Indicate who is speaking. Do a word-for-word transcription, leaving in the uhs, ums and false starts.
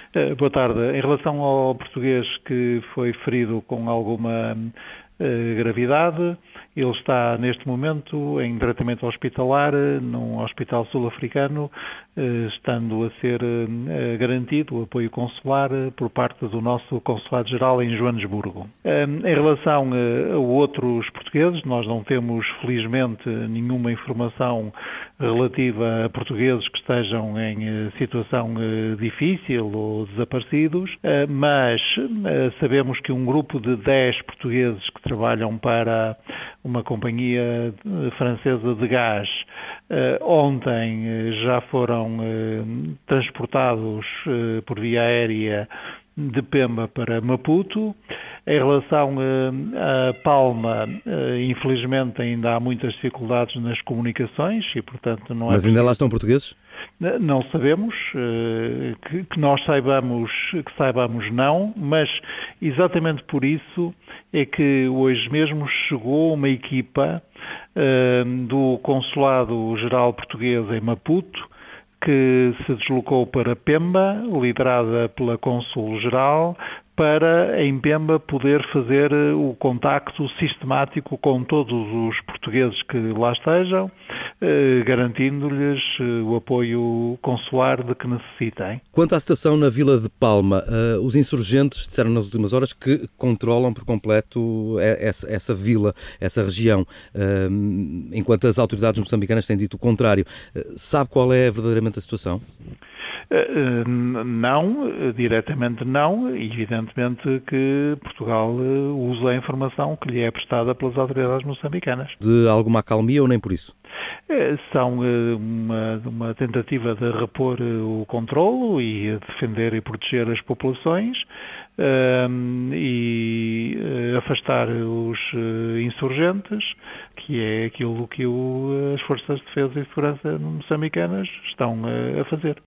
Speaker 1: Eh, Boa tarde. Em relação ao português que foi ferido com alguma eh, gravidade, ele está neste momento em tratamento hospitalar eh, num hospital sul-africano, eh, estando a ser eh, garantido o apoio consular eh, por parte do nosso Consulado-Geral em Joanesburgo. Eh, Em relação eh, a outros portugueses, nós não temos, felizmente, nenhuma informação relativa a portugueses que estejam em eh, situação eh, difícil ou desaparecidos, eh, mas eh, sabemos que um grupo de dez portugueses que trabalham para uma companhia eh, francesa de gás eh, ontem eh, já foram eh, transportados eh, por via aérea de Pemba para Maputo. Em relação eh, à Palma, eh, infelizmente ainda há muitas dificuldades nas comunicações e, portanto, não é
Speaker 2: Mas ainda
Speaker 1: possível.
Speaker 2: lá estão portugueses?
Speaker 1: Não sabemos, eh, que, que nós saibamos, que saibamos não, mas exatamente por isso é que hoje mesmo chegou uma equipa eh, do Consulado-Geral Português em Maputo, que se deslocou para Pemba, liderada pela Cônsul-Geral, para em Pemba poder fazer o contacto sistemático com todos os portugueses que lá estejam, eh, garantindo-lhes eh, o apoio consular de que necessitem.
Speaker 2: Quanto à situação na Vila de Palma, uh, os insurgentes disseram nas últimas horas que controlam por completo essa, essa vila, essa região, uh, enquanto as autoridades moçambicanas têm dito o contrário. Uh, sabe qual é verdadeiramente a situação?
Speaker 1: Não, diretamente não, evidentemente que Portugal usa a informação que lhe é prestada pelas autoridades moçambicanas.
Speaker 2: De alguma acalmia ou nem por isso?
Speaker 1: São uma, uma tentativa de repor o controlo e defender e proteger as populações um, e afastar os insurgentes, que é aquilo que o, as forças de defesa e segurança moçambicanas estão a fazer.